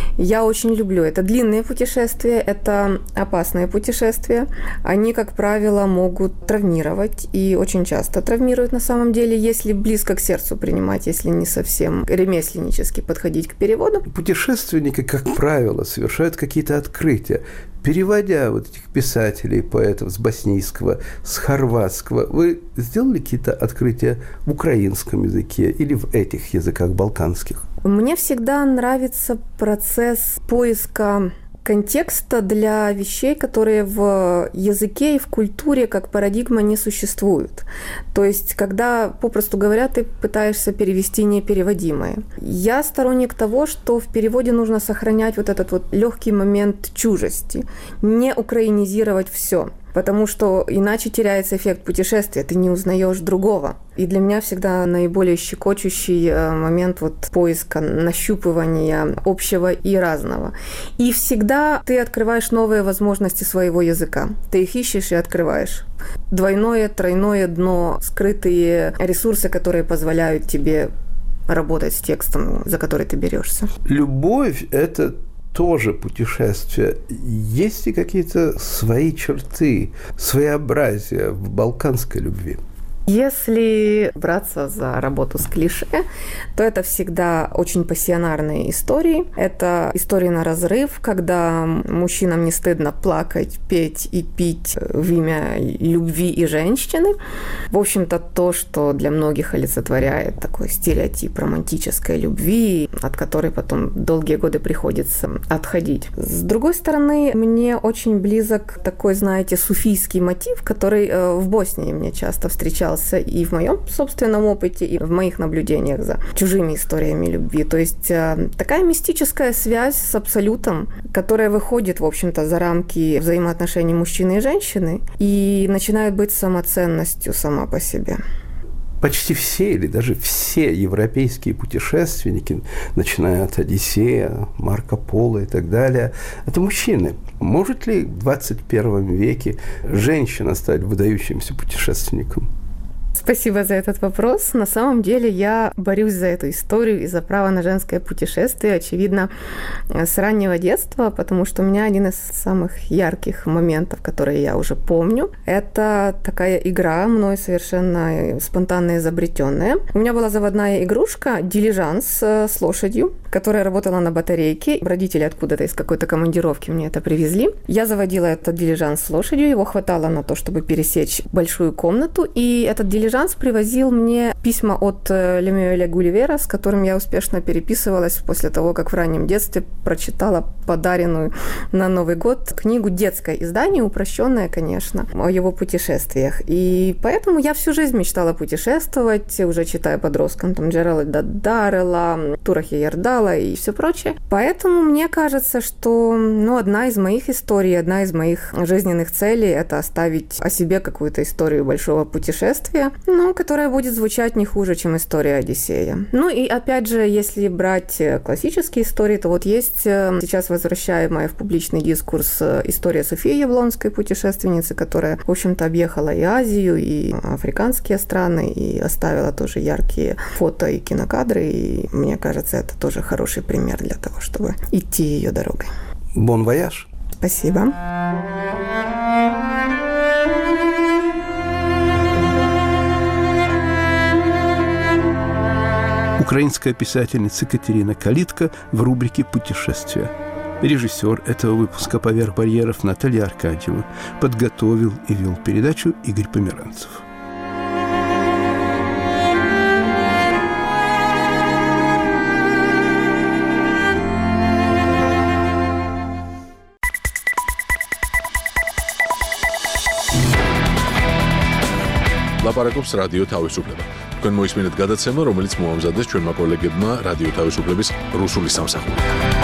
Я очень люблю это. Длинные путешествия, это опасные путешествия. Они, как правило, могут травмировать, и очень часто травмируют на самом деле, если близко к сердцу принимать, если не совсем ремесленнически подходить к переводу. Путешественники, как правило, совершают какие-то открытия. Переводя вот этих писателей, поэтов с боснийского, с хорватского, вы сделали какие-то открытия в украинском языке или в этих языках балканских? Мне всегда нравится процесс поиска контекста для вещей, которые в языке и в культуре как парадигма не существуют. То есть, когда, попросту говоря, ты пытаешься перевести непереводимое. Я сторонник того, что в переводе нужно сохранять вот этот вот легкий момент чужести, не украинизировать все. Потому что иначе теряется эффект путешествия, ты не узнаешь другого. И для меня всегда наиболее щекочущий момент вот поиска, нащупывания общего и разного. И всегда ты открываешь новые возможности своего языка. Ты их ищешь и открываешь. Двойное, тройное дно, скрытые ресурсы, которые позволяют тебе работать с текстом, за который ты берешься. Любовь – это тоже путешествие. Есть ли какие-то свои черты, своеобразия в балканской любви? Если браться за работу с клише, то это всегда очень пассионарные истории. Это истории на разрыв, когда мужчинам не стыдно плакать, петь и пить в имя любви и женщины. В общем-то, то, что для многих олицетворяет такой стереотип романтической любви, от которой потом долгие годы приходится отходить. С другой стороны, мне очень близок такой, знаете, суфийский мотив, который в Боснии мне часто встречался и в моем собственном опыте, и в моих наблюдениях за чужими историями любви. То есть такая мистическая связь с абсолютом, которая выходит, в общем-то, за рамки взаимоотношений мужчины и женщины и начинает быть самоценностью сама по себе. Почти все или даже все европейские путешественники, начиная от Одиссея, Марко Поло и так далее, это мужчины. Может ли в 21 веке женщина стать выдающимся путешественником? Спасибо за этот вопрос. На самом деле я борюсь за эту историю и за право на женское путешествие, очевидно, с раннего детства, потому что у меня один из самых ярких моментов, которые я уже помню, это такая игра, мной совершенно спонтанно изобретенная. У меня была заводная игрушка «Дилижанс» с лошадью, которая работала на батарейке. Родители откуда-то из какой-то командировки мне это привезли. Я заводила этот дилижанс с лошадью, его хватало на то, чтобы пересечь большую комнату, и этот дилижанс привозил мне письма от Лемюэля Гулливера, с которым я успешно переписывалась после того, как в раннем детстве прочитала подаренную на Новый год книгу, детское издание, упрощенное, конечно, о его путешествиях. И поэтому я всю жизнь мечтала путешествовать, уже читая подросткам там Джеральда Даррелла, Тура Хейердала и все прочее. Поэтому мне кажется, что одна из моих историй, одна из моих жизненных целей – это оставить о себе какую-то историю большого путешествия. Ну, которая будет звучать не хуже, чем история Одиссея. Ну и опять же, если брать классические истории, то вот есть сейчас возвращаемая в публичный дискурс история Софии Явлонской, путешественницы, которая, в общем-то, объехала и Азию, и африканские страны, и оставила тоже яркие фото и кинокадры, и мне кажется, это тоже хороший пример для того, чтобы идти ее дорогой. Бон вояж! Спасибо. Украинская писательница Катерина Калитко в рубрике «Путешествия». Режиссер этого выпуска «Поверх барьеров» Наталья Аркадьева. Подготовил и вел передачу Игорь Померанцев. ლაპარაკობს რადიო თავისუფლება. თქვენ მოისმინეთ გადაცემა, რომელიც მოამზადეს ჩვენმა კოლეგებმა რადიო თავისუფლების რუსული სამსახური.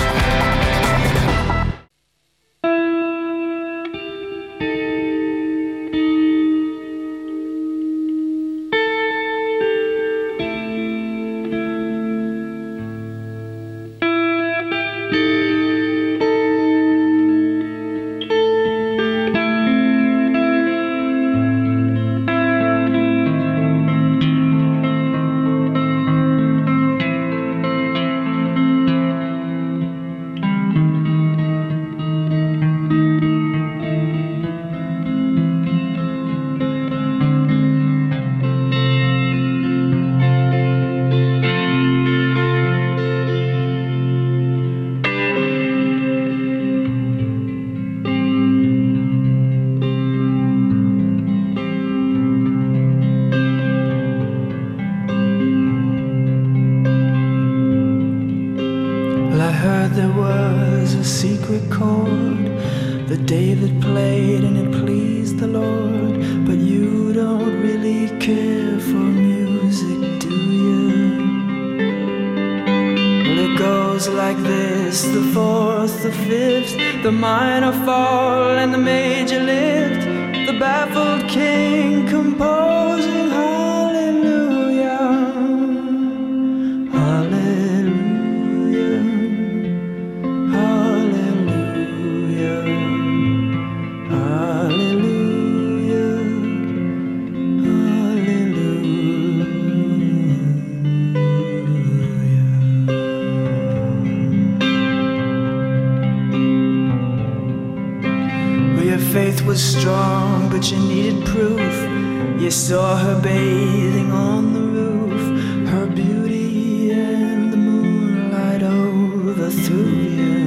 Strong, but you needed proof. You saw her bathing on the roof, her beauty and the moonlight overthrew you.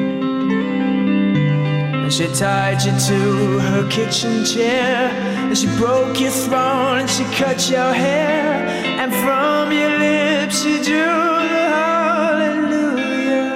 And she tied you to her kitchen chair, and she broke your throne, and she cut your hair, and from your lips she drew the hallelujah.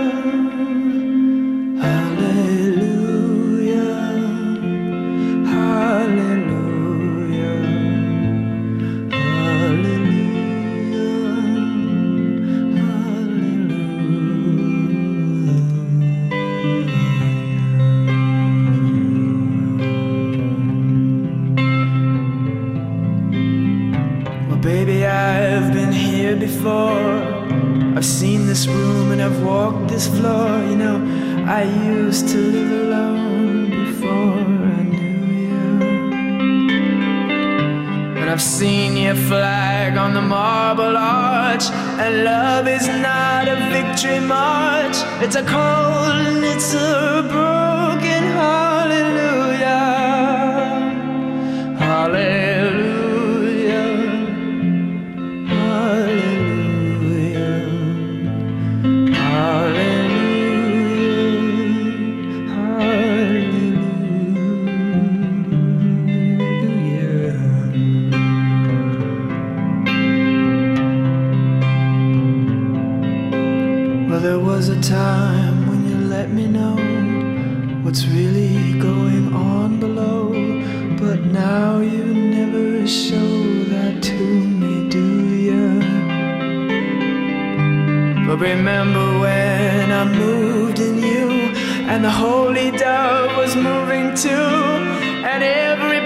Before I've seen this room and I've walked this floor, you know, I used to live alone before I knew you. And I've seen your flag on the marble arch, and love is not a victory march, it's a cold and it's a broken hallelujah. Hallelujah. Time when you let me know what's really going on below, but now you never show that to me, do you? But remember when I moved in you, and the holy dove was moving too, and every